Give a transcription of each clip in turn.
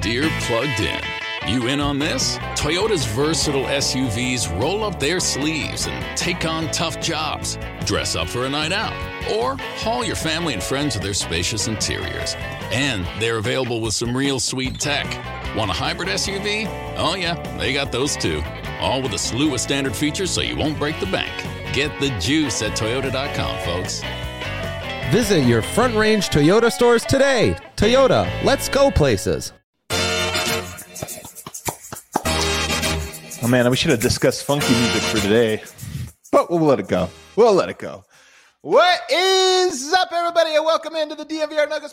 Dear Plugged In. You in on this? Toyota's versatile SUVs roll up their sleeves and take on tough jobs. Dress up for a night out, or haul your family and friends with their spacious interiors. And they're available with some real sweet tech. Want a hybrid SUV? Oh yeah, they got those too. All with a slew of standard features so you won't break the bank. Get the juice at Toyota.com, folks. Visit your Front Range Toyota stores today. Toyota, let's go places. Oh man, we should have discussed funky music for today, but we'll let it go. We'll let it go. What is up, everybody, and welcome into the DNVR Nuggets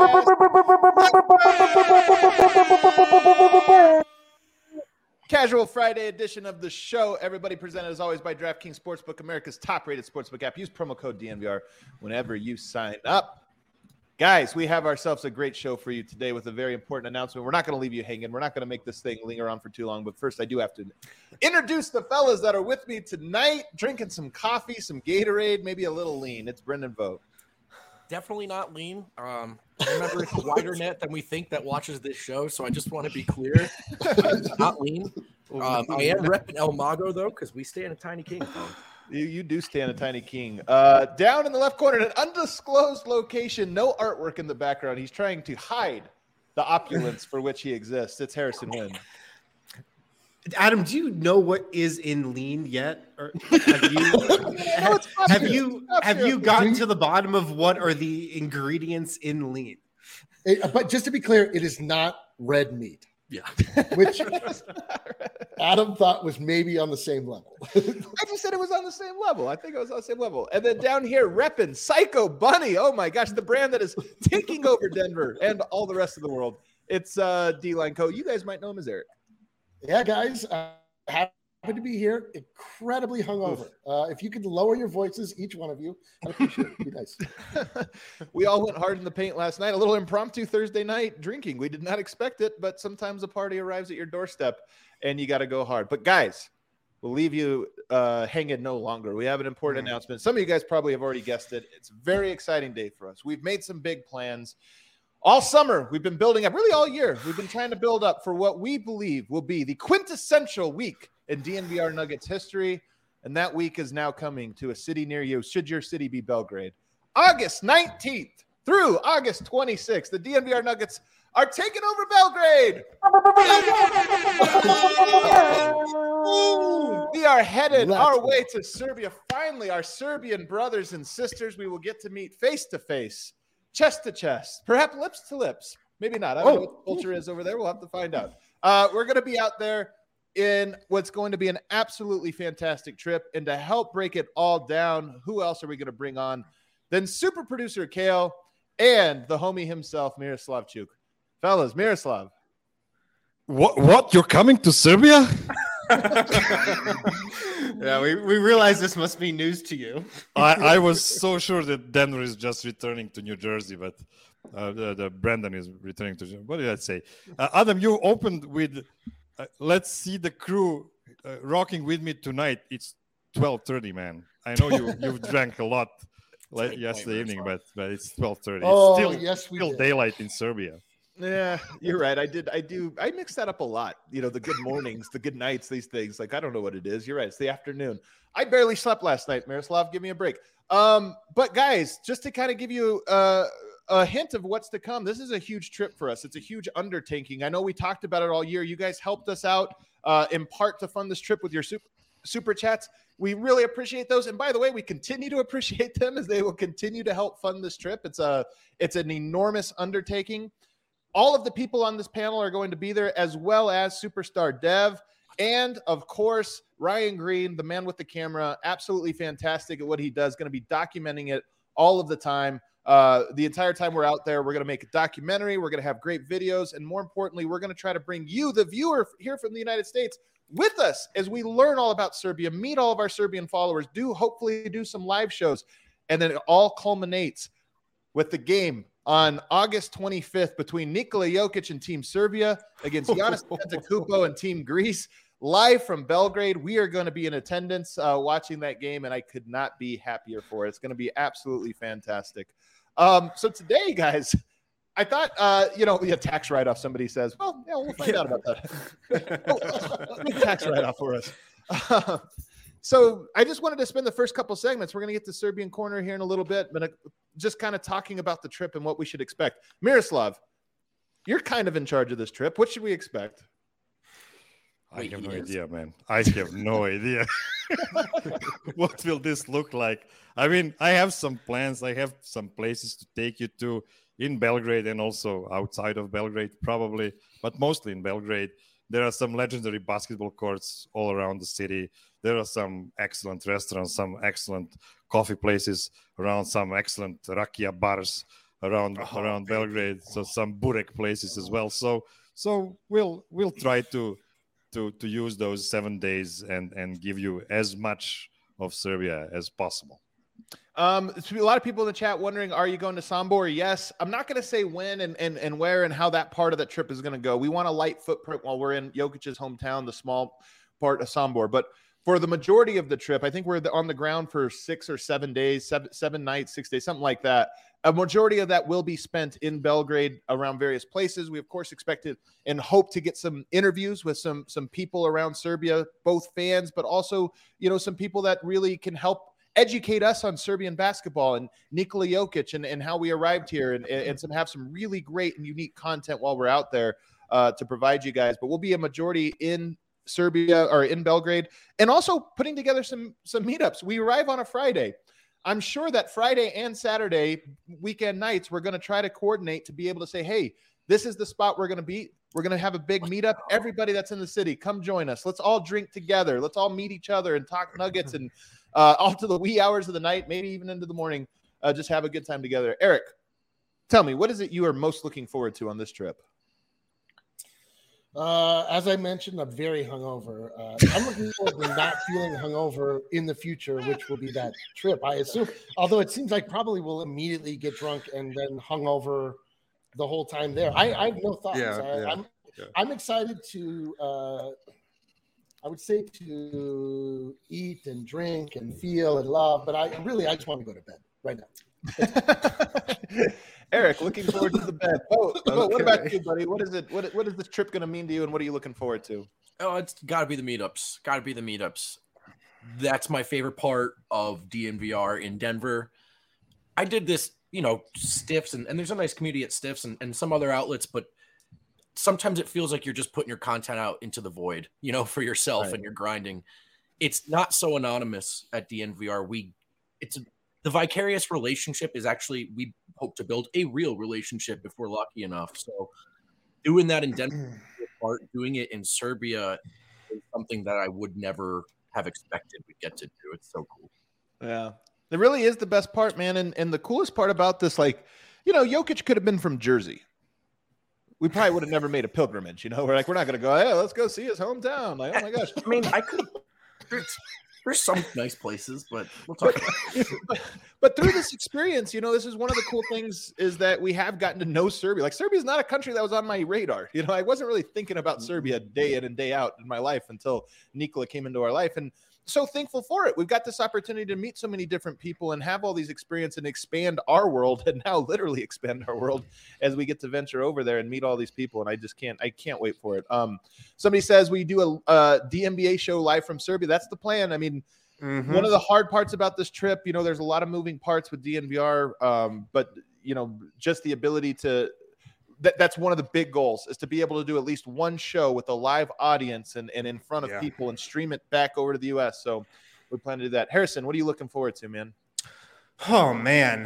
podcast. Casual Friday edition of the show. Everybody presented as always by DraftKings Sportsbook, America's top-rated sportsbook app. Use promo code DNVR whenever you sign up. Guys, we have ourselves a great show for you today with a very important announcement. We're not going to leave you hanging. We're not going to make this thing linger on for too long. But first, I do have to introduce the fellas that are with me tonight, drinking some coffee, some Gatorade, maybe a little lean. It's Brendan Vogt. Definitely not lean. Remember, it's a wider net than we think that watches this show, so I just want to be clear. Not lean. I am repping El Mago, though, because we stay in a tiny king. You do stand a tiny king. Down in the left corner, in an undisclosed location, no artwork in the background. He's trying to hide the opulence for which he exists. It's Harrison Wind. Adam, do you know what is in lean yet? Or have you gotten to the bottom of what are the ingredients in lean? But just to be clear, it is not red meat. Yeah. Which Adam thought was maybe on the same level. I just said it was on the same level. I think it was on the same level. And then down here, repping Psycho Bunny. Oh my gosh, the brand that is taking over Denver and all the rest of the world. It's D-Line Co. You guys might know him as Eric. Yeah, guys. Happy to be here. Incredibly hungover. If you could lower your voices, each one of you, I'd appreciate it. Be nice. We all went hard in the paint last night. A little impromptu Thursday night drinking. We did not expect it, but sometimes a party arrives at your doorstep and you got to go hard. But guys, we'll leave you hanging no longer. We have an important announcement. Some of you guys probably have already guessed it. It's a very exciting day for us. We've made some big plans. All summer, we've been building up, really all year, we've been trying to build up for what we believe will be the quintessential week in DNVR Nuggets history, and that week is now coming to a city near you, should your city be Belgrade. August 19th through August 26th, the DNVR Nuggets are taking over Belgrade. We are headed our way to Serbia. Finally, our Serbian brothers and sisters, we will get to meet face-to-face, chest to chest, perhaps lips to lips. Maybe not. I don't know what the culture is over there. We'll have to find out. We're going to be out there in what's going to be an absolutely fantastic trip. And to help break it all down, who else are we going to bring on than super producer Kale and the homie himself, Miroslav Chuk. Fellas, Miroslav. What? You're coming to Serbia? Yeah, we realize this must be news to you. I was so sure that Denver is just returning to New Jersey, but the Brandon is returning to. What did I say? Adam, you opened with, let's see the crew rocking with me tonight. It's 12:30, man. I know you've drank a lot yesterday evening, but it's 12:30. It's still daylight in Serbia. Yeah, you're right. I mix that up a lot. You know, the good mornings, the good nights, these things. Like, I don't know what it is. You're right. It's the afternoon. I barely slept last night, Miroslav. Give me a break. But guys, just to kind of give you a hint of what's to come, this is a huge trip for us. It's a huge undertaking. I know we talked about it all year. You guys helped us out in part to fund this trip with your super chats. We really appreciate those. And by the way, we continue to appreciate them as they will continue to help fund this trip. It's an enormous undertaking. All of the people on this panel are going to be there, as well as superstar Dev and, of course, Ryan Green, the man with the camera, absolutely fantastic at what he does, going to be documenting it all of the time. The entire time we're out there, we're going to make a documentary. We're going to have great videos. And more importantly, we're going to try to bring you, the viewer here from the United States, with us as we learn all about Serbia, meet all of our Serbian followers, hopefully do some live shows. And then it all culminates with the game on August 25th between Nikola Jokic and Team Serbia against Giannis Antetokounmpo and Team Greece. Live from Belgrade, we are going to be in attendance watching that game, and I could not be happier for it. It's going to be absolutely fantastic. So today, guys, I thought, tax write-off, somebody says. Well, yeah, we'll find out about that. Big tax write-off for us. So I just wanted to spend the first couple segments. We're going to get to Serbian Corner here in a little bit, but just kind of talking about the trip and what we should expect. Miroslav, you're kind of in charge of this trip. What should we expect? I have no idea, man. I have no idea. What will this look like? I mean, I have some plans. I have some places to take you to in Belgrade and also outside of Belgrade, probably, but mostly in Belgrade. There are some legendary basketball courts all around the city. There are some excellent restaurants, some excellent coffee places around, some excellent rakia bars around Belgrade. So some burek places as well. So we'll try to use those 7 days and give you as much of Serbia as possible. There's a lot of people in the chat wondering, are you going to Sombor? Yes. I'm not going to say when and where and how that part of the trip is going to go. We want a light footprint while we're in Jokic's hometown, the small part of Sombor. But for the majority of the trip, I think we're on the ground for 6 or 7 days, seven nights, 6 days, something like that. A majority of that will be spent in Belgrade around various places. We, of course, expected and hope to get some interviews with some people around Serbia, both fans, but also, some people that really can help educate us on Serbian basketball and Nikola Jokic and how we arrived here and have some really great and unique content while we're out there to provide you guys. But we'll be a majority in Serbia or in Belgrade and also putting together some meetups. We arrive on a Friday. I'm sure that Friday and Saturday weekend nights, we're going to try to coordinate to be able to say, hey, this is the spot we're going to be. We're going to have a big meetup. Everybody that's in the city, come join us. Let's all drink together. Let's all meet each other and talk nuggets and all to the wee hours of the night, maybe even into the morning. Just have a good time together. Eric, tell me, what is it you are most looking forward to on this trip? As I mentioned, I'm very hungover. I'm looking forward to not feeling hungover in the future, which will be that trip, I assume. Although it seems like probably we'll immediately get drunk and then hungover the whole time there. I have no thoughts. I'm excited to, I would say to eat and drink and feel and love, but I just want to go to bed right now. Eric, looking forward to the bed. What about you, buddy? What is it? What is this trip going to mean to you, and what are you looking forward to? Oh, it's got to be the meetups. That's my favorite part of DNVR in Denver. I did this, Stiffs, and there's a nice community at Stiffs and some other outlets, but sometimes it feels like you're just putting your content out into the void, for yourself, right, and you're grinding. It's not so anonymous at DNVR. The vicarious relationship is actually, we hope to build a real relationship if we're lucky enough. So doing that in Denver, doing it in Serbia is something that I would never have expected we'd get to do. It's so cool. Yeah, it really is the best part, man. And the coolest part about this, Jokic could have been from Jersey. We probably would have never made a pilgrimage, We're like, we're not going to go, hey, let's go see his hometown. Like, oh my gosh. I mean, I could. There's some nice places, but we'll talk about it. But through this experience, this is one of the cool things is that we have gotten to know Serbia. Like, Serbia is not a country that was on my radar. I wasn't really thinking about Serbia day in and day out in my life until Nikola came into our life. And so thankful for it. We've got this opportunity to meet so many different people and have all these experiences and expand our world, and now literally expand our world as we get to venture over there and meet all these people. And I can't wait for it. Somebody says we do a DNBA show live from Serbia. That's the plan. I mean, one of the hard parts about this trip, there's a lot of moving parts with DNVR, but just the ability to, that's one of the big goals, is to be able to do at least one show with a live audience and in front of people and stream it back over to the US. So we plan to do that. Harrison, what are you looking forward to, man? Oh man,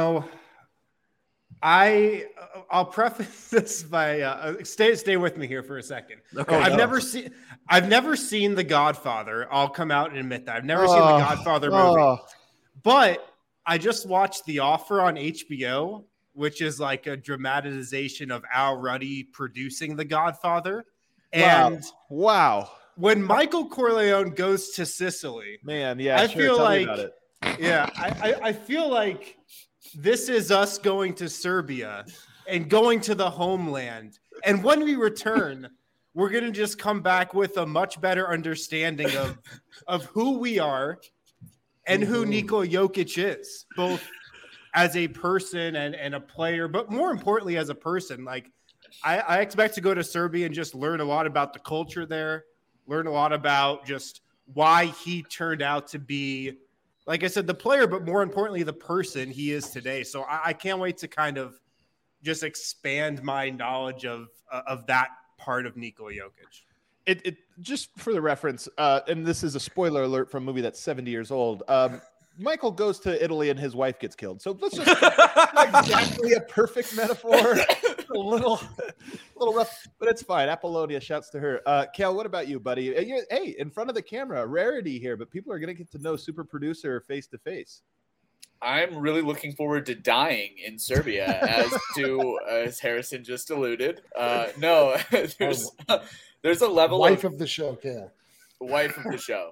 I'll preface this by stay with me here for a second. Okay. I've never seen The Godfather. I'll come out and admit that I've never seen The Godfather movie, but I just watched The Offer on HBO, which is like a dramatization of Al Ruddy producing The Godfather. And wow. When Michael Corleone goes to Sicily, man, I feel like I feel like this is us going to Serbia and going to the homeland. And when we return, we're going to just come back with a much better understanding of who we are and who Nikola Jokic is, both as a person and a player, but more importantly as a person. Like I expect to go to Serbia and just learn a lot about the culture there, learn a lot about just why he turned out to be, like I said, the player, but more importantly, the person he is today. So I can't wait to kind of just expand my knowledge of that part of Nikola Jokic. It just for the reference, and this is a spoiler alert from a movie that's 70 years old. Michael goes to Italy and his wife gets killed. So let's just exactly a perfect metaphor. A little rough, but it's fine. Apollonia, shouts to her. Cal, what about you, buddy? Hey, in front of the camera, rarity here, but people are going to get to know super producer face to face. I'm really looking forward to dying in Serbia, as Harrison just alluded. No, there's a level wife of the show, Cal. Wife of the show.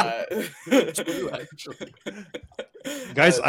Guys,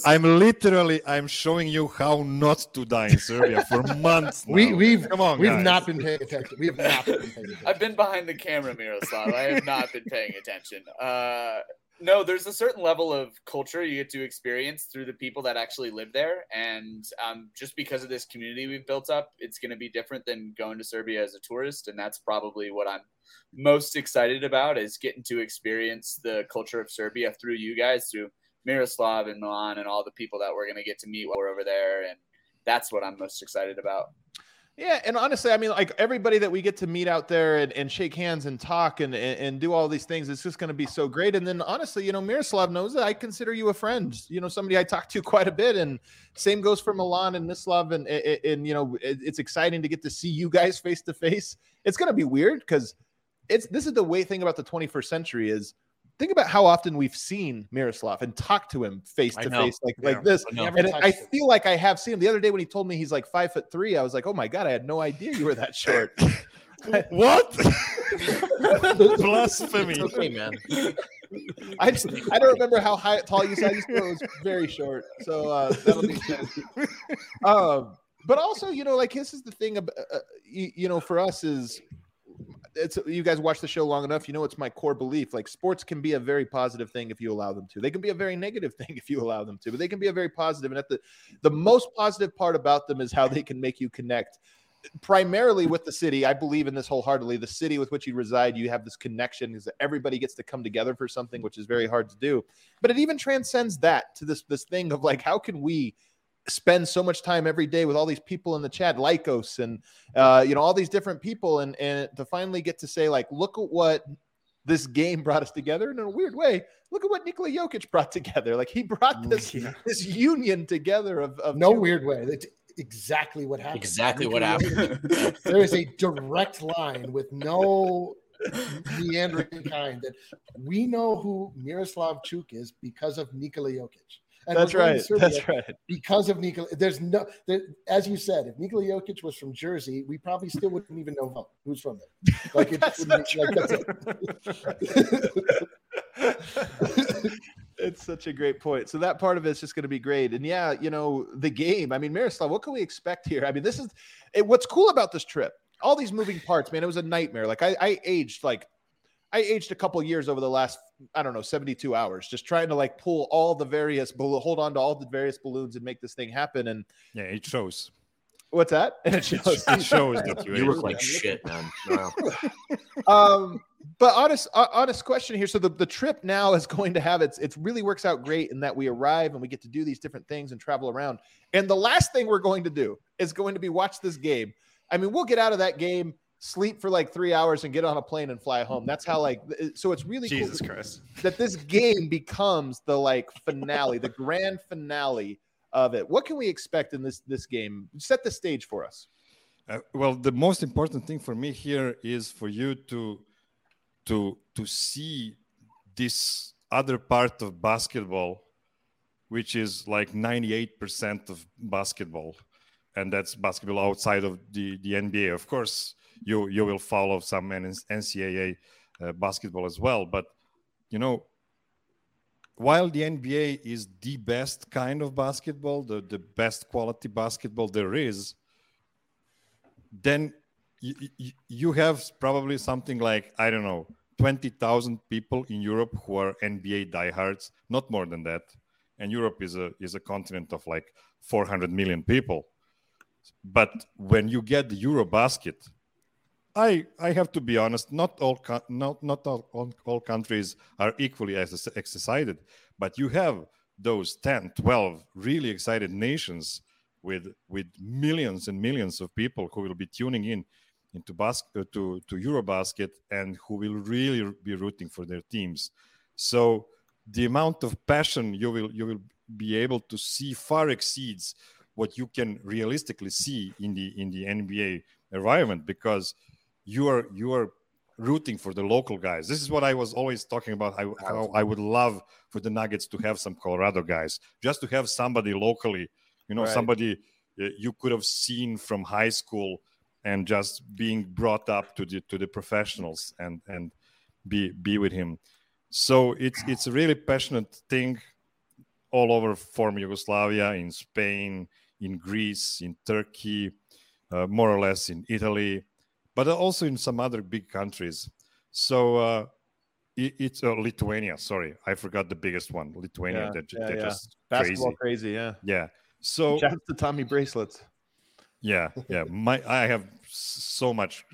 I'm showing you how not to die in Serbia for months now. We've guys. not been paying attention. We have not been paying attention. I've been behind the camera, Miroslav. I have not been paying attention. No, there's a certain level of culture you get to experience through the people that actually live there. And just because of this community we've built up, it's going to be different than going to Serbia as a tourist. And that's probably what I'm most excited about, is getting to experience the culture of Serbia through you guys, through Miroslav and Milan and all the people that we're going to get to meet while we're over there. And that's what I'm most excited about. Yeah, and honestly, I mean, like everybody that we get to meet out there and shake hands and talk and do all these things, it's just going to be so great. And then honestly, Miroslav knows that I consider you a friend, somebody I talk to quite a bit, and same goes for Milan and Mislav. And it's exciting to get to see you guys face to face. It's going to be weird because this is the way thing about the 21st century is, think about how often we've seen Miroslav and talked to him face to face like this. And I feel like I have seen him. The other day when he told me he's like 5'3", I was like, oh my God, I had no idea you were that short. What? Blasphemy. Okay, man. I don't remember how tall you said. I just know it was very short. So that'll be good. But also, this is the thing about, for us is, you guys watch the show long enough, it's my core belief. Like, sports can be a very positive thing if you allow them to. They can be a very negative thing if you allow them to, but they can be a very positive. And at the most positive part about them is how they can make you connect primarily with the city. I believe in this wholeheartedly. The city with which you reside, you have this connection because everybody gets to come together for something, which is very hard to do. But it even transcends that to this thing of like, how can we spend so much time every day with all these people in the chat, Lycos and all these different people, and to finally get to say, like, look at what this game brought us together. And in a weird way, look at what Nikola Jokic brought together. Like, he brought this union together of no weird way. That's exactly what happened. Exactly what happened. There is a direct line with no meandering kind that we know who Miroslav Chuk is because of Nikola Jokic. And that's right. That's right. Because of Nikola, as you said, if Nikola Jokic was from Jersey, we probably still wouldn't even know who's from there. Like, that's it. It's such a great point. So that part of it's just going to be great. And yeah, the game. I mean, Miroslav, what can we expect here? I mean, this is what's cool about this trip. All these moving parts, man. It was a nightmare. Like I aged a couple of years over the last, 72 hours, just trying to pull all the various, hold on to all the various balloons and make this thing happen. And yeah, it shows. What's that? And it shows. It shows that you look like shit, man. Wow. But honest question here. So the trip now is going to have it really works out great in that we arrive and we get to do these different things and travel around. And the last thing we're going to do is going to be watch this game. I mean, we'll get out of that game, sleep for 3 hours and get on a plane and fly home. That's how so it's really Jesus cool Christ that this game becomes the finale, the grand finale of it. What can we expect in this game? Set the stage for us. Well, the most important thing for me here is for you to see this other part of basketball, which is 98% of basketball, and that's basketball outside of the NBA. Of course, you will follow some NCAA basketball as well. But, while the NBA is the best kind of basketball, the best quality basketball there is, then you have probably something 20,000 people in Europe who are NBA diehards, not more than that. and Europe is a continent of like 400 million people. But when you get the Eurobasket, I have to be honest, not all countries are equally as excited, but you have those 10, 12 really excited nations with millions and millions of people who will be tuning in into to Eurobasket and who will really be rooting for their teams. So the amount of passion you will be able to see far exceeds what you can realistically see in the NBA environment, because you are rooting for the local guys. This is what I was always talking about. How I would love for the Nuggets to have some Colorado guys, just to have somebody locally, somebody you could have seen from high school and just being brought up to the professionals and be with him. So it's a really passionate thing all over former Yugoslavia, in Spain, in Greece, in Turkey, more or less in Italy, but also in some other big countries. So it's Lithuania. Sorry, I forgot the biggest one. Lithuania. They're just basketball crazy. Yeah. Yeah. So shout out to Tommy Bracelets. Yeah. I have so much.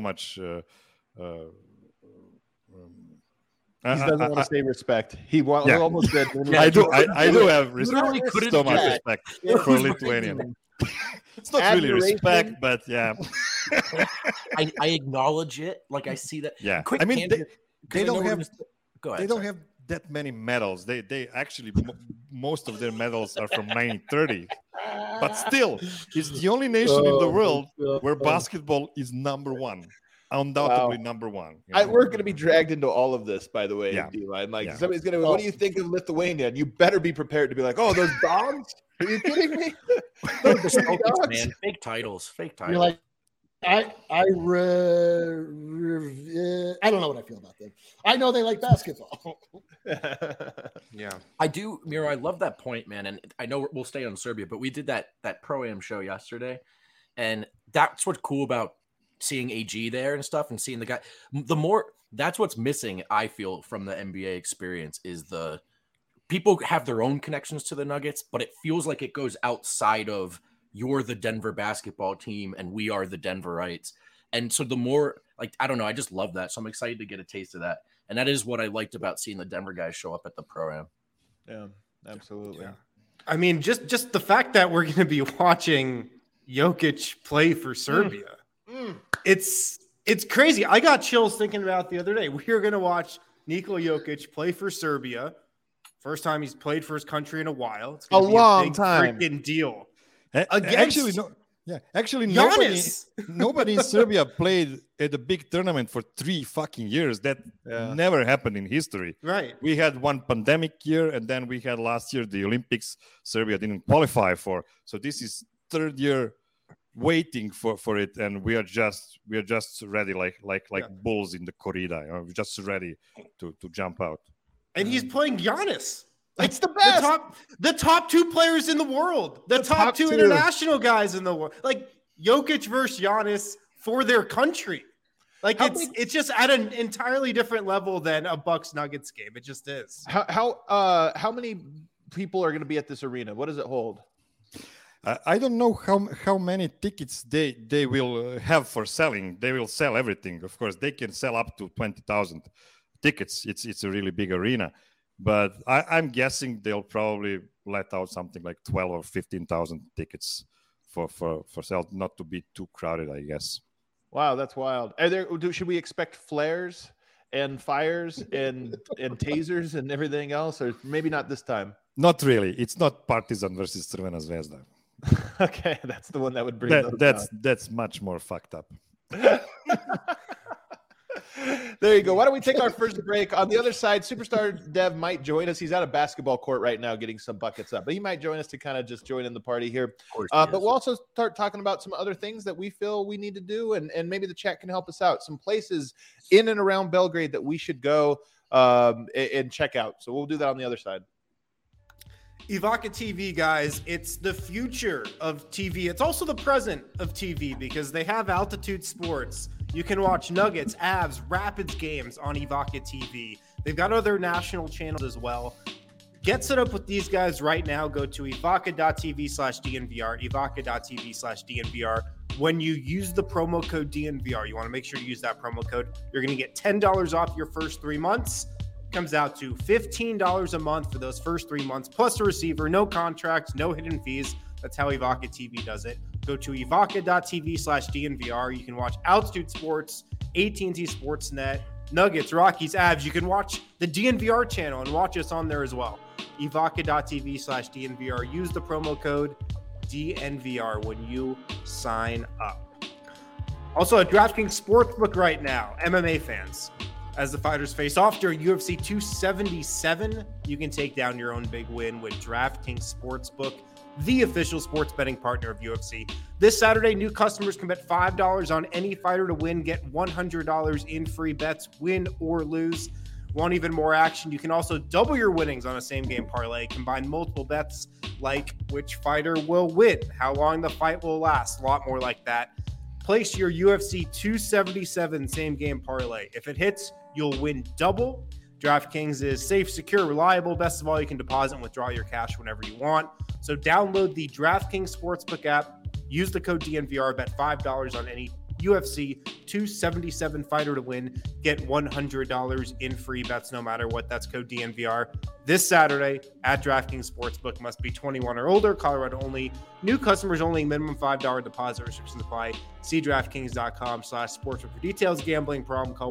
He doesn't want to say respect. He almost did. I do have respect. So much respect for Lithuanian. It's not really respect, but yeah. I acknowledge it. Like I see that. Yeah. Quick I mean, they don't have. Go ahead. They don't have that many medals. They actually most of their medals are from 1930. But still, it's the only nation in the world where basketball is number one. Undoubtedly number one. We're going to be dragged into all of this, by the way, D-Line. Somebody's going to, what do you think of Lithuania? And you better be prepared to be like, oh, those dogs? Are you kidding me? Man, fake titles. You're like, I don't know what I feel about them. I know they like basketball. Yeah, I do, Miro. I love that point, man. And I know we'll stay on Serbia, but we did that Pro-Am show yesterday, and that's what's cool about seeing AG there and stuff, and seeing the guy. That's what's missing, I feel, from the NBA experience is the people have their own connections to the Nuggets, but it feels like it goes outside of you're the Denver basketball team and we are the Denverites. And so the more, I don't know, I just love that. So I'm excited to get a taste of that. And that is what I liked about seeing the Denver guys show up at the Pro-Am. Yeah, absolutely. Yeah. I mean, just the fact that we're going to be watching Jokic play for Serbia. It's crazy. I got chills thinking about it the other day. We are going to watch Nikola Jokic play for Serbia. First time he's played for his country in a while. It's a long time. Freaking deal. Actually, nobody in Serbia played at a big tournament for 3 fucking years. That never happened in history. Right. We had one pandemic year, and then we had last year the Olympics Serbia didn't qualify for. So this is third year waiting for it, and we are just ready like bulls in the corrida. We're just ready to jump out. And he's playing Giannis. It's the best. The top 2 players in the world. The top two international guys in the world. Like Jokic versus Giannis for their country. Like it's just at an entirely different level than a Bucks Nuggets game. It just is. How many people are going to be at this arena? What does it hold? I don't know how many tickets they will have for selling. They will sell everything. Of course, they can sell up to 20,000 tickets. It's a really big arena. But I'm guessing they'll probably let out something like 12 or 15,000 tickets for sale, not to be too crowded, I guess. Wow, that's wild. Should we expect flares and fires and tasers and everything else, or maybe not this time? Not really. It's not Partizan versus Crvena Zvezda. Okay, that's the one that would bring that's much more fucked up. There you go. Why don't we take our first break? On the other side, Superstar Dev might join us. He's at a basketball court right now getting some buckets up, but he might join us to kind of just join in the party here. But we'll also start talking about some other things that we feel we need to do, and maybe the chat can help us out. Some places in and around Belgrade that we should go and check out. So we'll do that on the other side. Evoca TV, guys, it's the future of TV. It's also the present of TV because they have Altitude Sports. You can watch Nuggets, Avs, Rapids games on Evoca TV. They've got other national channels as well. Get set up with these guys right now. Go to evoca.tv/DNVR, evoca.tv/DNVR. When you use the promo code DNVR, you want to make sure you use that promo code. You're going to get $10 off your first 3 months. Comes out to $15 a month for those first 3 months, plus a receiver, no contracts, no hidden fees. That's how Evoca TV does it. Go to evoca.tv/DNVR. You can watch Altitude Sports, AT&T Sportsnet, Nuggets, Rockies, Avs. You can watch the DNVR channel and watch us on there as well. evoca.tv/DNVR. Use the promo code DNVR when you sign up. Also, at DraftKings Sportsbook right now, MMA fans, as the fighters face off during UFC 277, you can take down your own big win with DraftKings Sportsbook, the official sports betting partner of UFC. This Saturday, new customers can bet $5 on any fighter to win, get $100 in free bets, win or lose. Want even more action? You can also double your winnings on a same-game parlay. Combine multiple bets like which fighter will win, how long the fight will last, a lot more like that. Place your UFC 277 same-game parlay. If it hits, you'll win double. DraftKings is safe, secure, reliable. Best of all, you can deposit and withdraw your cash whenever you want. So download the DraftKings Sportsbook app. Use the code DNVR. Bet $5 on any UFC 277 fighter to win. Get $100 in free bets no matter what. That's code DNVR. This Saturday at DraftKings Sportsbook. Must be 21 or older. Colorado only. New customers only. Minimum $5 deposit. Restrictions apply. See DraftKings.com/sportsbook for details. Gambling problem? Call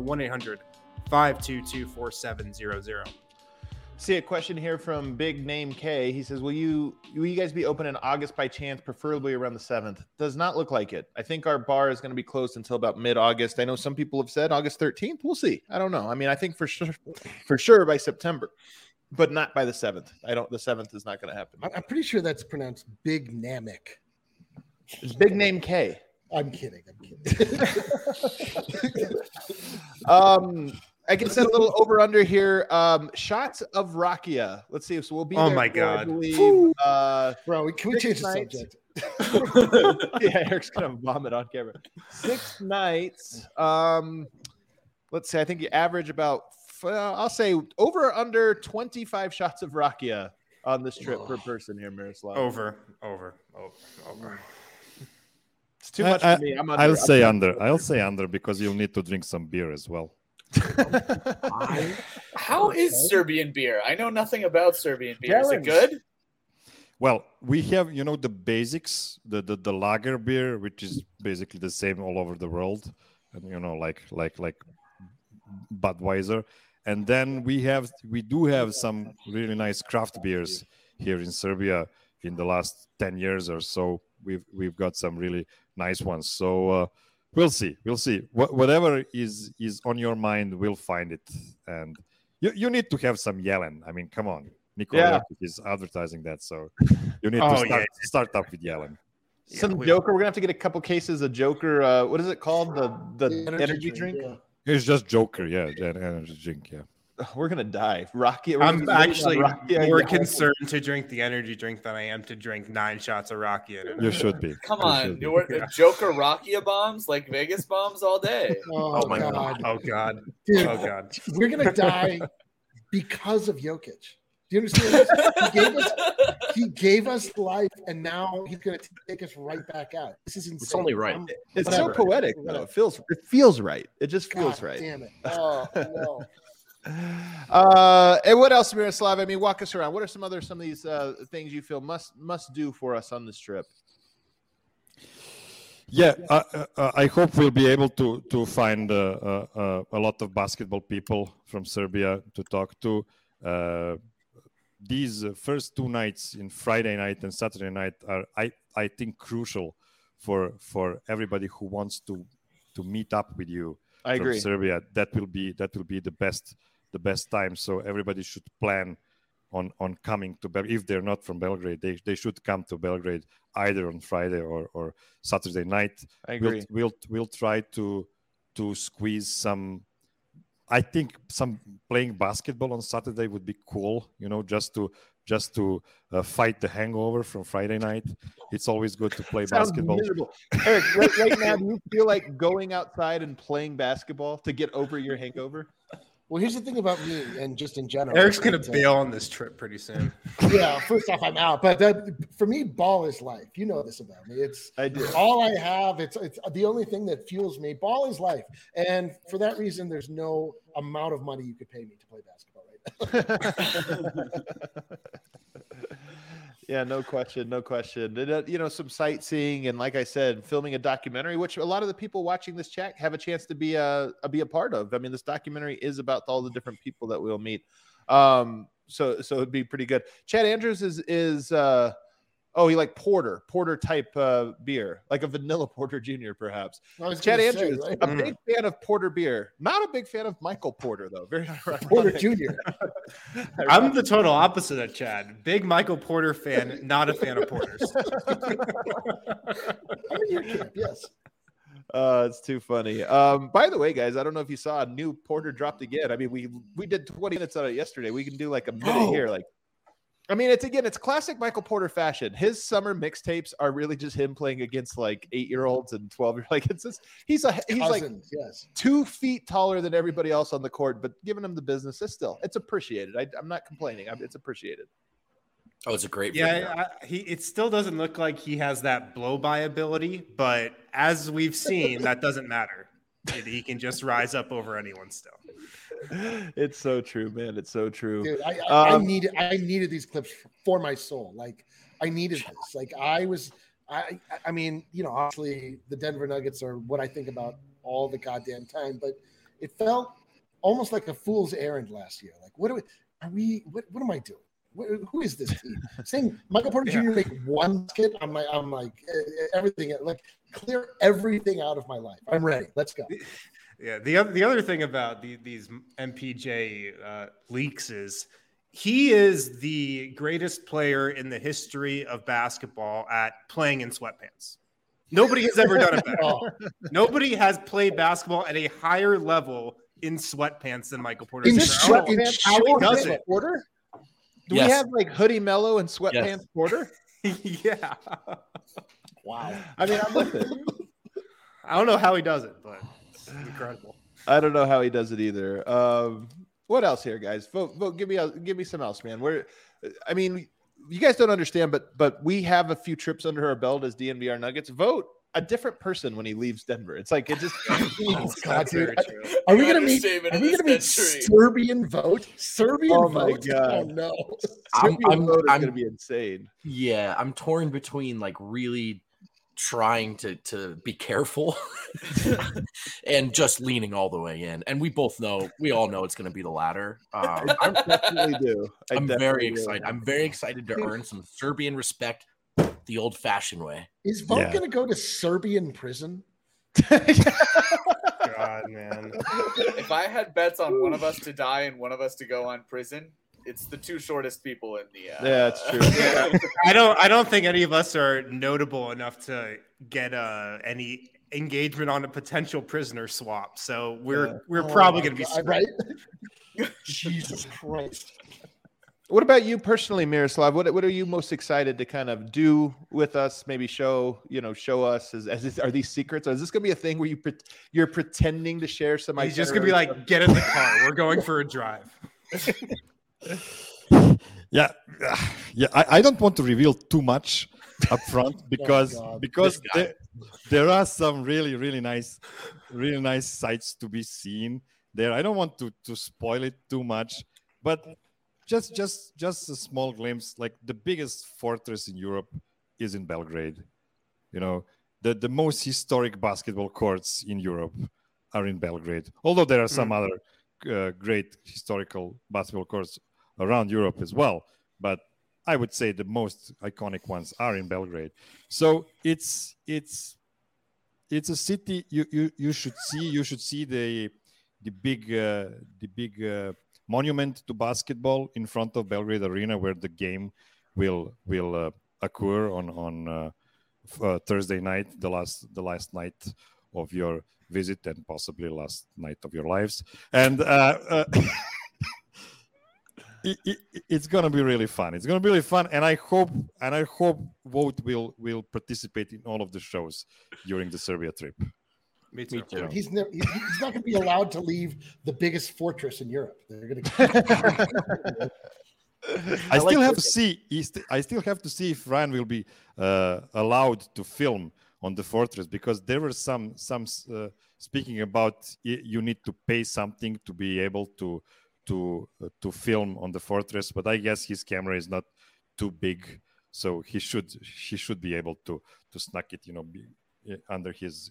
1-800-522-4700. See a question here from Big Name K. He says, will you guys be open in August by chance, preferably around the 7th? Does not look like it. I think our bar is going to be closed until about mid-August. I know some people have said August 13th. We'll see. I don't know. I mean, I think for sure by September, but not by the 7th. The 7th is not going to happen. I'm pretty sure that's pronounced Big Namek. It's Big Name K. I'm kidding. I can set a little over under here. Shots of rakia. Let's see. So we'll be. Oh there my for, God, I believe, bro! Can we change the subject? Yeah, Eric's gonna vomit on camera. 6 nights. Let's say I think you average about. I'll say over or under 25 shots of rakia on this trip per person here, Miroslav. Over. It's too much for me. I'll say under because you'll need to drink some beer as well. How is Serbian beer? I know nothing about Serbian beer. Is it good? Well, we have, the basics, the lager beer, which is basically the same all over the world, and like Budweiser. And then we do have some really nice craft beers here in Serbia in the last 10 years or so. We've got some really nice ones. So we'll see. Whatever is on your mind, we'll find it. And you need to have some Yellen. I mean, come on. Nikola is advertising that, so you need to start up with Yellen. Some Joker. We're gonna have to get a couple cases of Joker. What is it called? The energy drink. Yeah. It's just Joker, energy drink, yeah. We're gonna die. Rocky. I'm actually more concerned to drink the energy drink than I am to drink 9 shots of Rakia. You should be. Come on, Joker Rakia bombs like Vegas bombs all day. Oh my God! Oh God! Dude, Oh God! We're gonna die because of Jokic. Do you understand? He gave us life, and now he's going to take us right back out. This is insane. It's only right. It's so poetic, though. It feels right. It just feels God right. Damn it! Oh no. And what else, Miroslav? I mean, walk us around. What are some of these things you feel must do for us on this trip? Yeah, I hope we'll be able to find a lot of basketball people from Serbia to talk to. These first 2 nights, in Friday night and Saturday night, are I think crucial for everybody who wants to meet up with you. I agree. From Serbia. That will be the best time. So everybody should plan on coming to Belgrade. If they're not from Belgrade, they should come to Belgrade either on Friday or Saturday night. I agree. We'll try to squeeze some. I think some playing basketball on Saturday would be cool. Just to fight the hangover from Friday night. It's always good to play basketball. Miserable. Eric, right now, do you feel like going outside and playing basketball to get over your hangover? Well, here's the thing about me and just in general. Eric's going to bail on this trip pretty soon. Yeah, first off, I'm out. But for me, ball is life. You know this about me. I do. All I have. It's the only thing that fuels me. Ball is life. And for that reason, there's no amount of money you could pay me to play basketball right now. Yeah, no question. And, some sightseeing and, like I said, filming a documentary, which a lot of the people watching this chat have a chance to be a part of. I mean, this documentary is about all the different people that we'll meet. So it'd be pretty good. Chad Andrews is he like porter type beer, like a vanilla porter junior, perhaps. Chad Andrews, right? a big fan of porter beer, not a big fan of Michael Porter though. Very Porter Junior. I'm the total opposite of Chad. Big Michael Porter fan, not a fan of porters. I'm in your camp, yes. It's too funny. By the way, guys, I don't know if you saw a new porter dropped again. I mean, we did 20 minutes on it yesterday. We can do like a minute here. Like, I mean, it's classic Michael Porter fashion. His summer mixtapes are really just him playing against like 8-year-olds and 12-year. Like it's just, he's like 2 feet taller than everybody else on the court, but giving him the business is it's appreciated. I'm not complaining. It's appreciated. Oh, it's a great video. It still doesn't look like he has that blow by ability, but as we've seen, that doesn't matter. He can just rise up over anyone still. It's so true, man. It's so true. Dude, I needed these clips for my soul. Like I needed this. Like I mean, obviously the Denver Nuggets are what I think about all the goddamn time, but it felt almost like a fool's errand last year. Like, what am I doing? Who is this team? Saying Michael Porter Jr. make one skit, I'm like everything. Like clear everything out of my life. I'm ready. Let's go. Yeah. The other thing about these MPJ leaks is he is the greatest player in the history of basketball at playing in sweatpants. Nobody has ever done it better. Nobody has played basketball at a higher level in sweatpants than Michael Porter. In sweatpants, how he does it. Porter? Do we have like Hoodie Mellow and sweatpants Porter? Yeah. Wow. I mean, I'm with it. I don't know how he does it, but it's incredible. I don't know how he does it either. What else here, guys? Vote. Give me some else, man. I mean, you guys don't understand, but we have a few trips under our belt as DNVR Nuggets. Vote a different person when he leaves Denver. It's like it just. God, dude. Are we gonna meet Serbian vote? Serbian vote? God. Oh no. I'm gonna be insane. Yeah, I'm torn between like really trying to be careful and just leaning all the way in. And we all know it's going to be the latter. I definitely do. I'm very excited. I'm very excited to earn some Serbian respect the old-fashioned way. Is Vogt going to go to Serbian prison? God, man. If I had bets on one of us to die and one of us to go on prison, it's the two shortest people in the. Yeah, that's true. I don't think any of us are notable enough to get any engagement on a potential prisoner swap. So we're probably going to be right. Jesus Christ. What about you personally, Miroslav? What are you most excited to kind of do with us? Maybe show us are these secrets? Or is this going to be a thing where you're pretending to share some? He's just going to be like, get in the car. We're going for a drive. Yeah. I don't want to reveal too much up front because there are some really, really nice sights to be seen there. I don't want to spoil it too much, but just a small glimpse. Like the biggest fortress in Europe is in Belgrade. The most historic basketball courts in Europe are in Belgrade. Although there are some other great historical basketball courts around Europe as well, but I would say the most iconic ones are in Belgrade. So it's a city you should see. You should see the big monument to basketball in front of Belgrade Arena, where the game will occur on Thursday night, the last night of your visit and possibly last night of your lives. And it's gonna be really fun. It's gonna be really fun, and I hope Vogt will participate in all of the shows during the Serbia trip. Me too. He's not going to be allowed to leave the biggest fortress in Europe. They're going to. I still have to see. I still have to see if Ryan will be allowed to film on the fortress, because there were some speaking about you need to pay something to be able to film on the fortress. But I guess his camera is not too big, so he should be able to snuck it, under his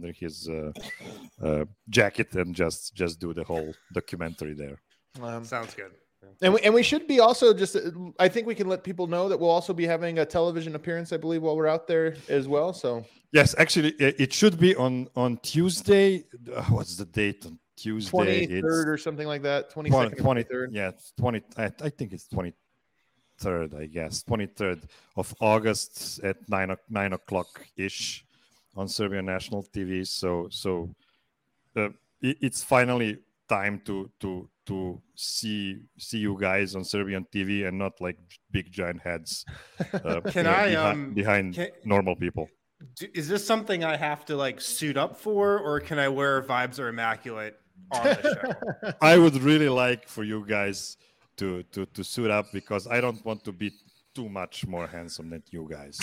jacket and just do the whole documentary there. Sounds good. And we should be also I think we can let people know that we'll also be having a television appearance, I believe, while we're out there as well. So yes, actually, it should be on Tuesday. What's the date on Tuesday? 23rd or something like that. 22nd, 23rd. Yeah, 20. I think it's 23rd. I guess 23rd of August at 9 o'clock ish on Serbian national TV. So it's finally time to see you guys on Serbian TV and not like big giant heads behind normal people. Is this something I have to like suit up for, or can I wear Vibes Are Immaculate on the show? I would really like for you guys to suit up, because I don't want to be too much more handsome than you guys.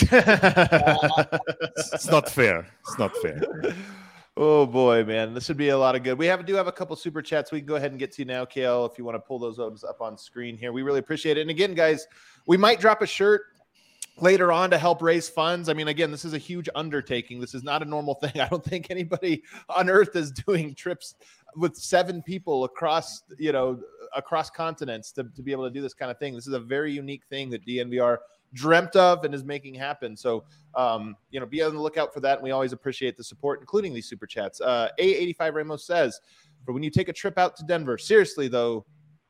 It's not fair. It's not fair. Oh boy, man, this would be a lot of good. We do have a couple super chats. We can go ahead and get to you now, KL, if you want to pull those up on screen here. We really appreciate it. And again, guys, we might drop a shirt later on to help raise funds. I mean, again, this is a huge undertaking. This is not a normal thing. I don't think anybody on earth is doing trips with 7 people across continents to be able to do this kind of thing. This is a very unique thing that DNVR dreamt of and is making happen. So, be on the lookout for that. And we always appreciate the support, including these super chats. A85 Ramos says, for when you take a trip out to Denver, seriously though,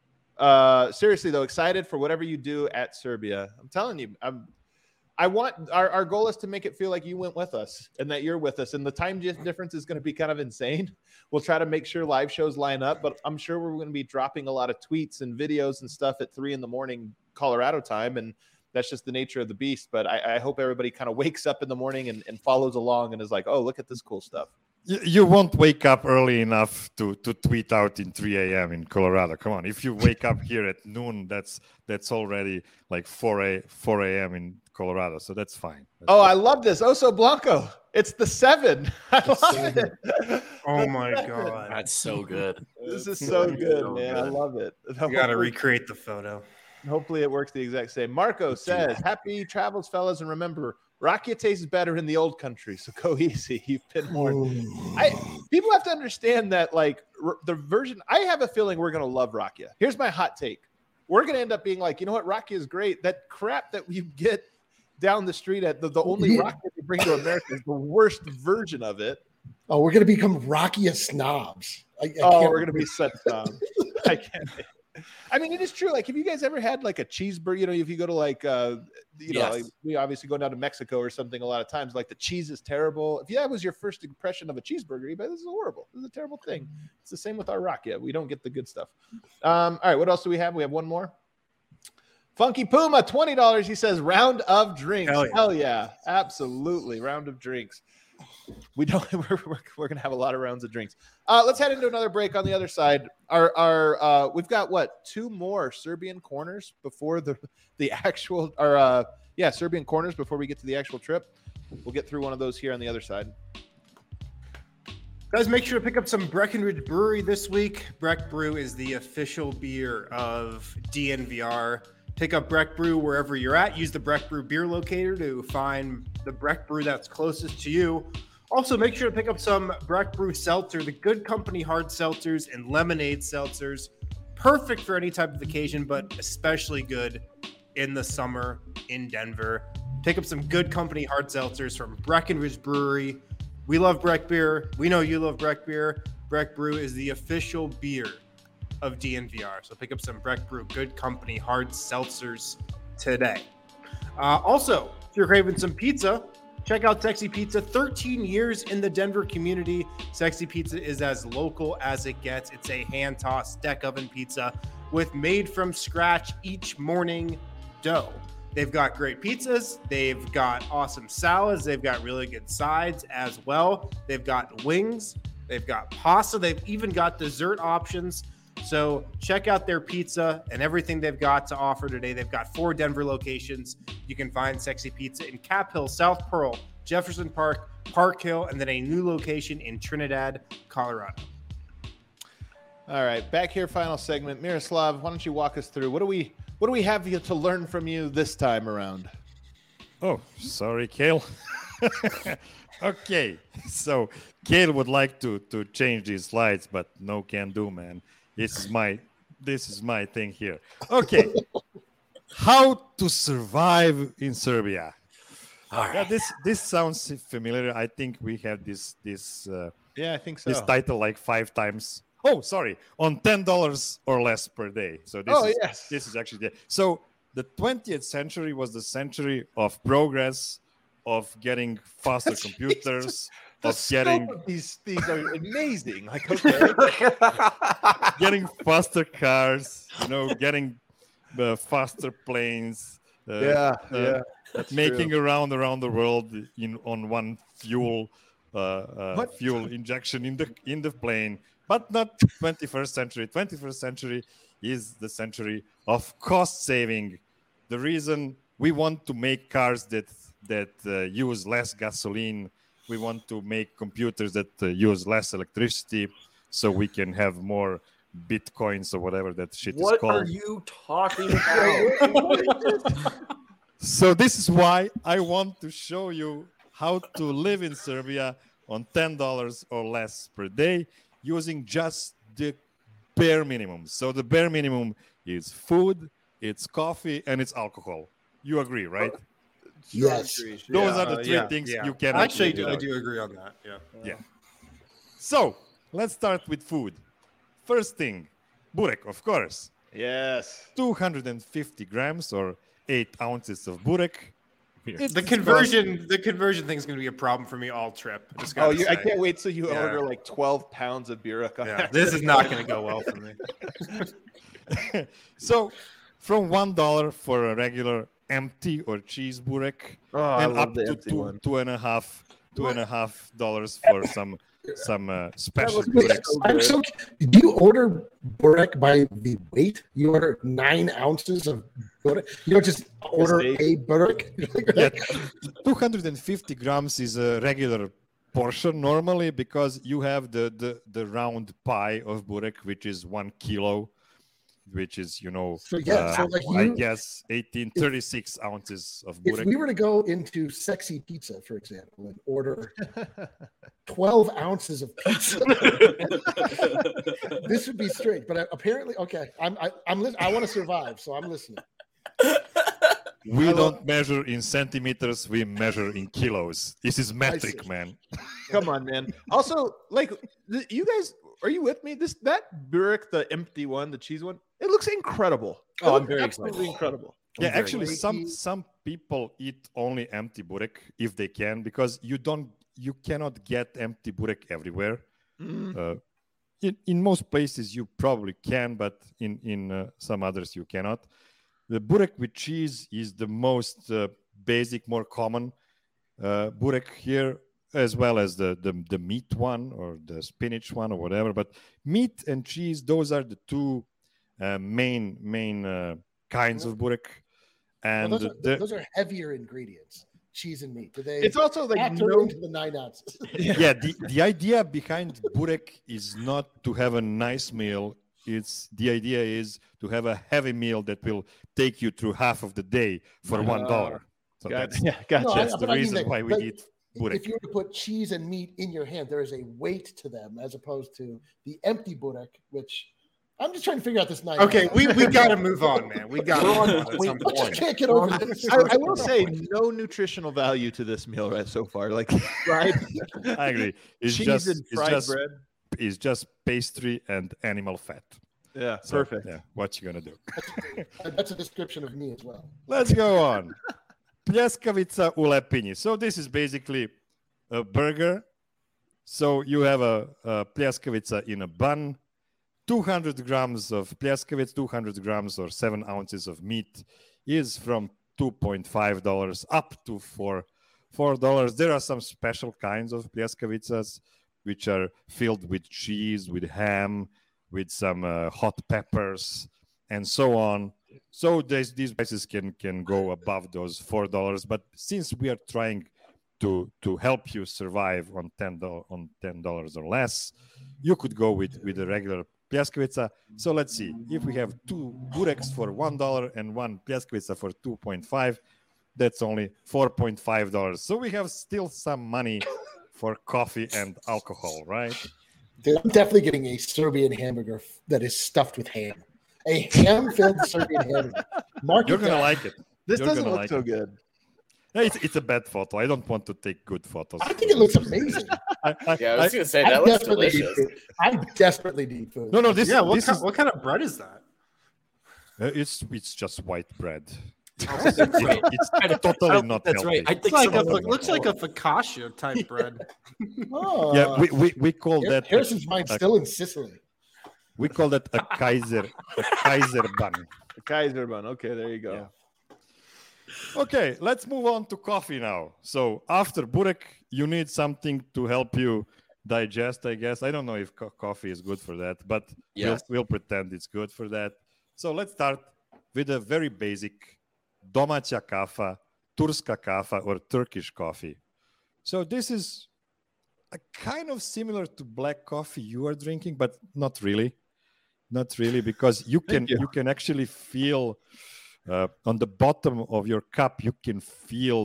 excited for whatever you do at Serbia. I'm telling you, I want our goal is to make it feel like you went with us and that you're with us. And the time difference is going to be kind of insane. We'll try to make sure live shows line up, but I'm sure we're going to be dropping a lot of tweets and videos and stuff at 3 a.m. Colorado time. And that's just the nature of the beast. But I hope everybody kind of wakes up in the morning and follows along and is like, oh, look at this cool stuff. You won't wake up early enough to tweet out in 3 a.m. in Colorado. Come on. If you wake up here at noon, that's already like 4 a.m. in Colorado. So that's fine. I love this. Oso Blanco. It's the 7. I love it. Oh my God. That's so good. This is so good, man. I love it. You got to recreate the photo. Hopefully it works the exact same. Marco says, happy travels, fellas. And remember, Rakia tastes better in the old country, so go easy. You've been warned. People have to understand that, like, the version, I have a feeling we're going to love Rakia. Here's my hot take. We're going to end up being like, you know what, Rakia is great. That crap that you get down the street at the only Rakia you bring to America is the worst version of it. Oh, we're going to become Rakia snobs. We're going to be such snobs. I can't. I mean, it is true. Like, have you guys ever had like a cheeseburger? If you go to like, yes. like we obviously go down to Mexico or something a lot of times, like the cheese is terrible. If that was your first impression of a cheeseburger, you'd be like, this is horrible. This is a terrible thing. It's the same with our Rakia. We don't get the good stuff. All right. What else do we have? We have one more. Funky Puma, $20. He says, round of drinks. Hell yeah. Absolutely. Round of drinks. We're gonna have a lot of rounds of drinks. Let's head into another break on the other side. We've got 2 more Serbian corners before the actual Serbian corners before we get to the actual trip. We'll get through one of those here on the other side. Guys, make sure to pick up some Breckenridge Brewery this week. Breck Brew is the official beer of DNVR. Pick up Breck Brew wherever you're at. Use the Breck Brew beer locator to find the Breck Brew that's closest to you. Also, make sure to pick up some Breck Brew Seltzer, the Good Company hard seltzers and lemonade seltzers. Perfect for any type of occasion, but especially good in the summer in Denver. Pick up some Good Company hard seltzers from Breckenridge Brewery. We love Breck beer. We know you love Breck beer. Breck Brew is the official beer of DNVR. So pick up some Breck Brew Good Company hard seltzers today. Also, if you're craving some pizza, check out Sexy Pizza. 13 years in the Denver community. Sexy Pizza is as local as it gets. It's a hand-tossed deck oven pizza with made from scratch each morning dough. They've got great pizzas. They've got awesome salads. They've got really good sides as well. They've got wings. They've got pasta. They've even got dessert options. So check out their pizza and everything they've got to offer today. They've got 4 Denver locations. You can find Sexy Pizza in Cap Hill, South Pearl, Jefferson Park, Park Hill, and then a new location in Trinidad, Colorado. All right, back here, final segment. Miroslav, why don't you walk us through what do we have you to learn from you this time around? Oh, sorry, Kale. Okay, so Kale would like to change these slides, but no can do, man. This is my thing here. Okay, how to survive in Serbia. All right. Yeah, this sounds familiar. I think we have this Yeah, I think so. this title like 5 times. Oh, sorry, on $10 or less per day. So this is actually so the 20th century was the century of progress, of getting faster computers, The of scope getting of these are amazing. Like, okay. getting faster cars, getting faster planes. That's making true. around the world on one fuel injection in the plane, but not 21st century. 21st century is the century of cost saving. The reason we want to make cars that use less gasoline, we want to make computers that use less electricity, so we can have more bitcoins or whatever that shit is What called. are you talking about? So this is why I want to show you how to live in Serbia on $10 or less per day using just the bare minimum. So the bare minimum is food, it's coffee, and it's alcohol. You agree, right? Yes. Those are the 3 things you cannot Actually, live I without. do agree on that. Yeah. So let's start with food. First thing, burek, of course. Yes. 250 grams or 8 ounces of burek. The conversion thing is going to be a problem for me all trip. Just Oh, gotta I say. can't wait till you Yeah. order like 12 pounds of burek. Yeah, this is not going to go well for me. So from $1 for a regular empty or cheese burek, Oh, I and love up the to empty one. $2.50 for some special Wait, bureks. I'm so, do you order burek by the weight? You order 9 ounces of burek? You don't just order a burek? Yeah, 250 grams is a regular portion normally, because you have the round pie of burek, which is 1 kilo, which is So, yeah, so like I you- guess 36 ounces of If burek. we were to go into Sexy Pizza, for example, and order 12 ounces of pizza, this would be strange. But apparently, okay, I want to survive, so I'm listening. We don't measure in centimeters, we measure in kilos. This is metric, see. man. Come on, man. Also, like, you guys, are you with me? That burek, the empty one, the cheese one, it looks incredible. Oh, It I'm looks very absolutely excited. incredible. Yeah, very actually, flaky. some people eat only empty burek if they can, because you cannot get empty burek everywhere. In most places you probably can, but in some others you cannot. The burek with cheese is the most basic, more common burek here, as well as the meat one or the spinach one or whatever. But meat and cheese, those are the 2 main kinds of burek. And Well, those are heavier ingredients, cheese and meat. Do they It's also like factor into the 9 ounces? yeah, the idea behind burek is not to have a nice meal. The idea is to have a heavy meal that will take you through half of the day for $1. So Gotcha. that's No, that's but the I mean reason that- why we but eat burek. If you were to put cheese and meat in your hand, there is a weight to them as opposed to the empty burek, which I'm just trying to figure out this 9 Okay, ounces. we got to move on, man. We got to move on at some I just point. can't get over this. I will say no nutritional value to this meal right so far. Like fried I agree. It's cheese just and fried bread. it's just pastry and animal fat. Yeah, So, perfect. Yeah, what you gonna do? That's a description of me as well. Let's go on. Pljeskavica u lepinji. So this is basically a burger. So you have a pljeskavica in a bun, 200 grams of pljeskavic, 200 grams or 7 ounces of meat is from $2.5 up to $4. There are some special kinds of Plieskavicas which are filled with cheese, with ham, with some hot peppers, and so on. So these prices can go above those $4. But since we are trying to help you survive on $10 or less, you could go with a regular Pliaskavica. So let's see. If we have 2 bureks for $1 and 1 Pliaskavica for $2.5, that's only $4.5. So we have still some money for coffee and alcohol, right? Dude, I'm definitely getting a Serbian hamburger that is stuffed with ham. A ham-filled Serbian hamburger. You're going to like it. This You're doesn't gonna look like so it. good. It's a bad photo. I don't want to take good photos. I think it looks amazing. Yeah, I was going to say, that looks delicious. I desperately need food. No, What kind of bread is that? It's just white bread. That's It's totally not That's healthy. right. I think Looks like a focaccia type bread. Oh, Yeah, we call that Harrison's mind still in Sicily. we call that a Kaiser bun. The Kaiser bun. Okay, there you go. Yeah. Okay, let's move on to coffee now. So after burek, you need something to help you digest, I guess. I don't know if coffee is good for that, but Yes. we'll pretend it's good for that. So let's start with a very basic domaća kafa, turska kafa, or Turkish coffee. So this is a kind of similar to black coffee you are drinking, but not really. Not really, because you can actually feel on the bottom of your cup, you can feel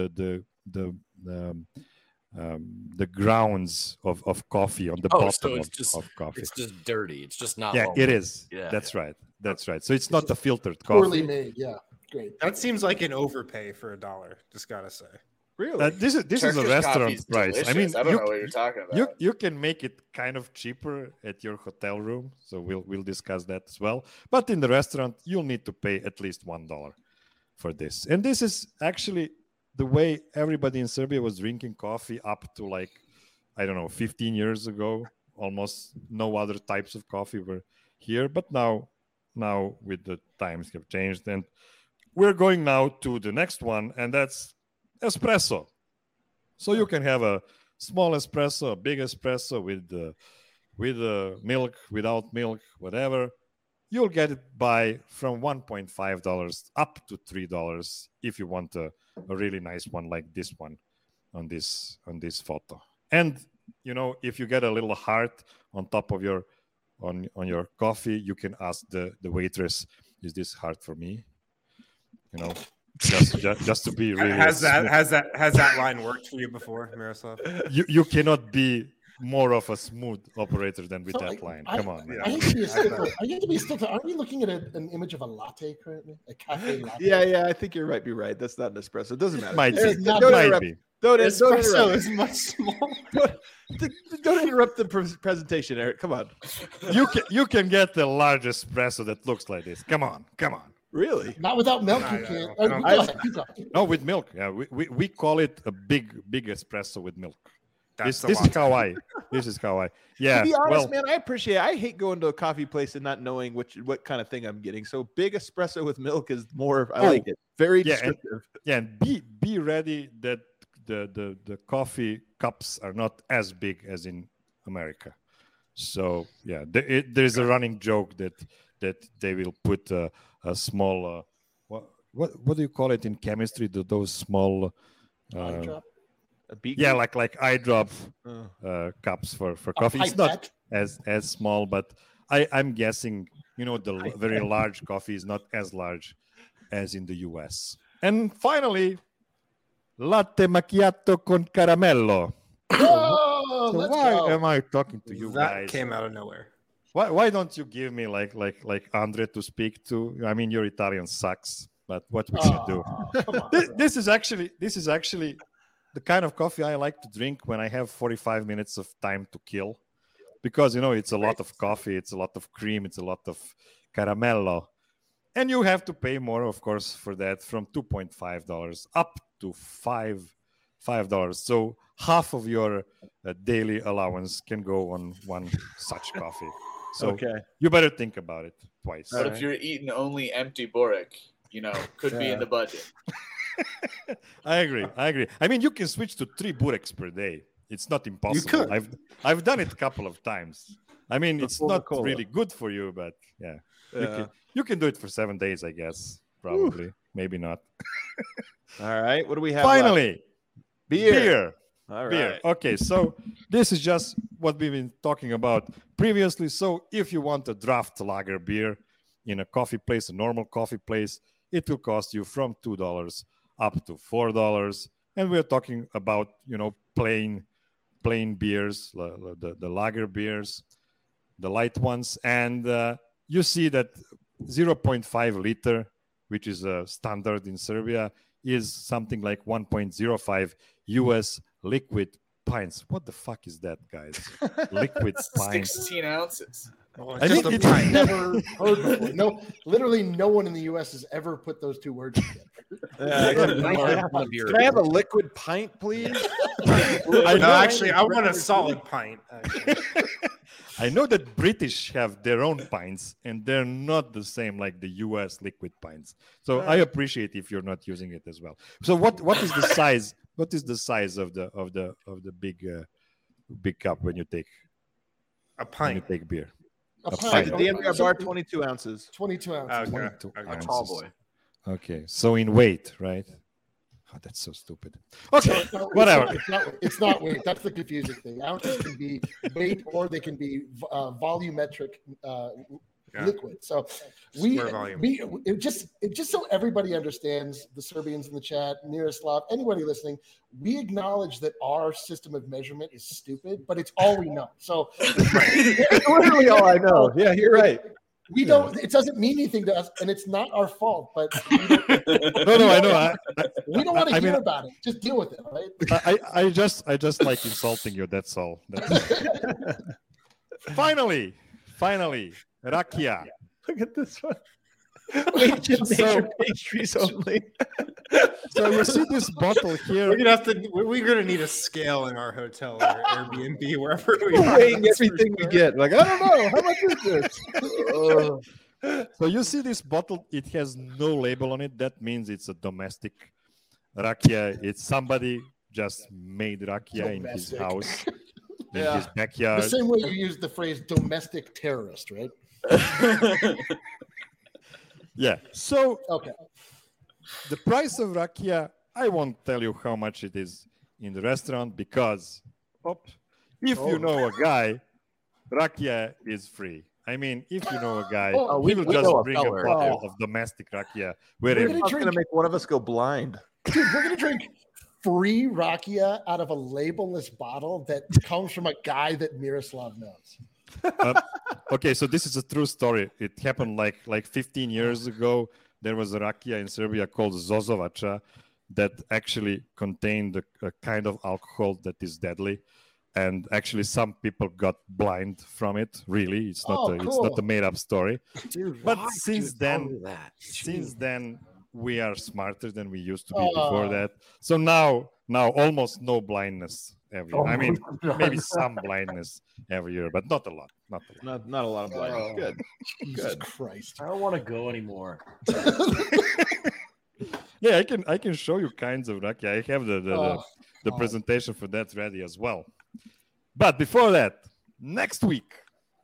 the grounds of coffee on the bottom of coffee. It's just dirty. It's just not. Yeah, homemade. it is. Yeah, That's right. That's right. So it's not the filtered Poorly coffee. made. Yeah, great. That seems like an overpay for $1. Just gotta say. Really? This is a Turkish restaurant coffee's price. I mean, delicious. I don't know what you're talking about. you can make it kind of cheaper at your hotel room. So we'll discuss that as well. But in the restaurant, you'll need to pay at least $1 for this. And this is actually the way everybody in Serbia was drinking coffee up to 15 years ago. Almost no other types of coffee were here. But now with the times have changed, and we're going now to the next one, and that's espresso. So you can have a small espresso, a big espresso with milk, without milk, whatever. You'll get it from $1.5 up to $3 if you want a really nice one like this one on this photo. And if you get a little heart on top of your coffee, you can ask the waitress, "Is this heart for me?" Just to be really. Has that line worked for you before, Miroslav? You cannot be more of a smooth operator than with that line. Come on, man. I hate to be a stickler. Aren't we looking at an image of a latte currently? A cafe latte? Yeah. I think you might be right. That's not an espresso. It doesn't matter. Might be. Don't be. Espresso interrupt. is much smaller. Don't interrupt the presentation, Eric. Come on. You can get the large espresso that looks like this. Come on. Really? Not without milk, you can't. Go ahead, keep going. No, with milk. Yeah, we call it a big espresso with milk. This is how I. Yeah. To be honest, well, man, I appreciate it. I hate going to a coffee place and not knowing what kind of thing I'm getting. So big espresso with milk is more. I like it. Very descriptive. And be ready that the coffee cups are not as big as in America. So yeah, there's a running joke that they will put a small what do you call it in chemistry? Those small Eye drop. like eye drop cups for coffee. It's not as small, but I'm guessing the very large coffee is not as large as in the US. And finally, latte macchiato con caramello. Oh, So let's why go. am I talking to you That guys? came out of nowhere. Why don't you give me like Andre to speak to? I mean, your Italian sucks, but what we should do? Come on. This is actually the kind of coffee I like to drink when I have 45 minutes of time to kill, because it's a lot of coffee, it's a lot of cream, it's a lot of caramello, and you have to pay more, of course, for that, from $2.5 up to $5. So half of your daily allowance can go on one such coffee. So Okay. you better think about it twice. What if you're eating only empty Boric? could be in the budget. I agree. I mean, you can switch to 3 Bureks per day. It's not impossible. could. I've done it a couple of times. I mean, it's not Coca-Cola. really good for you, but yeah. You can do it for 7 days, I guess. Probably. Maybe not. All right. What do we have? Finally, left? Beer. All right. beer. Okay, so this is just what we've been talking about previously. So if you want a draft lager beer in a coffee place, a normal coffee place, it will cost you from $2 up to $4. And we're talking about, plain beers, the lager beers, the light ones. And you see that 0.5 liter, which is a standard in Serbia, is something like 1.05 US liquid pints. What the fuck is that, guys? Liquid pints. 16 ounces. I think it's I've never heard before. No, literally no one in the U.S. has ever put those two words together. Can I have a liquid pint, please? I want a solid pint. I know that British have their own pints, and they're not the same like the U.S. liquid pints. So I appreciate if you're not using it as well. So what is the size? What is the size of the big cup when you take A pint. When you take beer? A At pint. the DMR bar, 22 ounces. 22 ounces. Okay. 22 Okay. ounces. Tall boy. Okay, so in weight, right? Oh, that's so stupid. Okay, No, whatever. It's not weight. That's the confusing thing. Ounces can be weight or they can be volumetric liquid. So Square volume. it just so everybody understands, the Serbians in the chat, Miroslav, anybody listening, we acknowledge that our system of measurement is stupid, but it's all we know. So It's literally all I know. Yeah, you're right. we don't. It doesn't mean anything to us, and it's not our fault. But No, I know. we don't want to I hear mean- about it. Just deal with it, right? I just like insulting you. That's all. Finally, rakia. Look at this one. Ancient nature pastries only. So you see this bottle here. We're gonna need a scale in our hotel or Airbnb, wherever we We're are. weighing everything we get. Like, I don't know. How much is this? So you see this bottle. It has no label on it. That means it's a domestic rakia. It's somebody just made rakia in his Domestic. house, in Yeah. his The backyard. same way you use the phrase domestic terrorist, right? Yeah. So Okay. the price of rakia, I won't tell you how much it is in the restaurant because if you know a guy, rakia is free. I mean, if you know a guy, we he will know just a bring a feller. bottle of domestic rakia We're wherever. gonna It's going to make one of us go blind. Dude, we're gonna drink free rakia out of a labelless bottle that comes from a guy that Miroslav knows. Okay, so this is a true story. It happened like 15 years ago. There was a rakia in Serbia called Zozovača that actually contained a kind of alcohol that is deadly. And actually, some people got blind from it. Really, it's not it's not a made-up story. Dude, But why would since you tell then- me that? Since then, we are smarter than we used to be before that. So now almost no blindness every year. I mean, maybe some blindness every year, but not a lot. Not a lot. Not a lot of blind. Good. Jesus Christ. I don't want to go anymore. Yeah, I can show you kinds of rakia. I have the presentation for that ready as well. But before that, next week,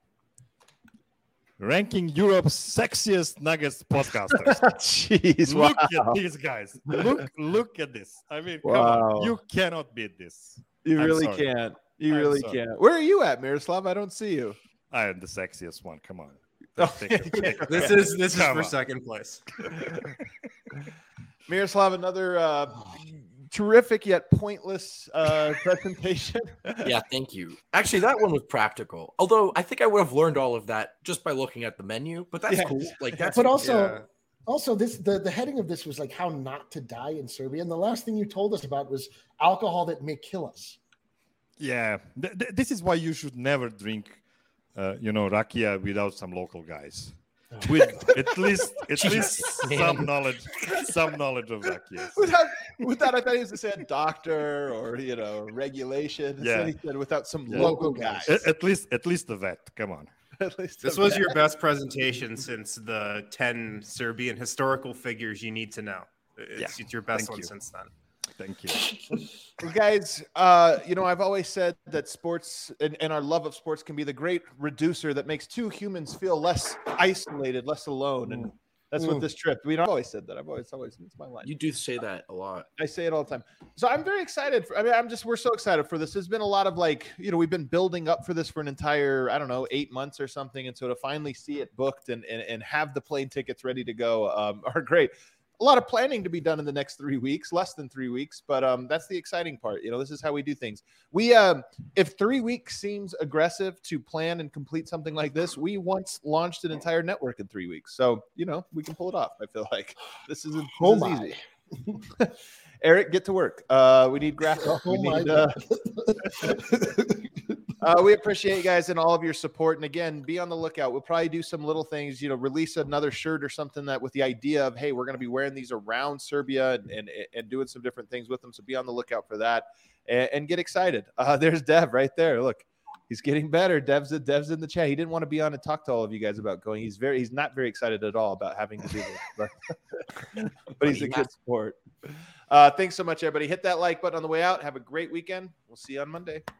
ranking Europe's sexiest Nuggets podcasters. Jeez. Look Wow. at these guys. Look at this. I mean, come Wow. on. You cannot beat this. You I'm really sorry. can't. You I'm really sorry. can't. Where are you at, Miroslav? I don't see you. I am the sexiest one. Come on. Oh, Take it. This is Come for on. second place. Miroslav, another terrific yet pointless presentation. Yeah, thank you. Actually, that one was practical. Although I think I would have learned all of that just by looking at the menu. But that's Yeah. cool. Like that's But also, Yeah. also this the heading of this was like how not to die in Serbia. And the last thing you told us about was alcohol that may kill us. Yeah. This is why you should never drink, rakia without some local guys. With at least some knowledge of rakia. Without, I thought he was saying doctor or regulations. Yeah. He said without some Yeah. local guys. At least the vet. Come on. At least This was your best presentation since the 10 Serbian historical figures you need to know. It's your best one since then. Thank you. Well, guys, I've always said that sports and our love of sports can be the great reducer that makes two humans feel less isolated, less alone. And that's what this trip, I've always said that. I've always, it's my line. You do say that a lot. I say it all the time. So I'm very excited. We're so excited for this. There's been a lot of we've been building up for this for an entire, 8 months or something. And so to finally see it booked and have the plane tickets ready to go are great. A lot of planning to be done in the next 3 weeks, less than 3 weeks, but that's the exciting part. This is how we do things. We, if 3 weeks seems aggressive to plan and complete something like this, we once launched an entire network in 3 weeks. So, we can pull it off. I feel like this is easy. Eric, get to work. We need graphics. We appreciate you guys and all of your support. And again, be on the lookout. We'll probably do some little things, release another shirt or something that with the idea of, hey, we're going to be wearing these around Serbia and doing some different things with them. So be on the lookout for that and get excited. There's Dev right there. Look, he's getting better. Dev's in the chat. He didn't want to be on and talk to all of you guys about going. He's not very excited at all about having to do this, but he's a good sport. Thanks so much, everybody. Hit that like button on the way out. Have a great weekend. We'll see you on Monday.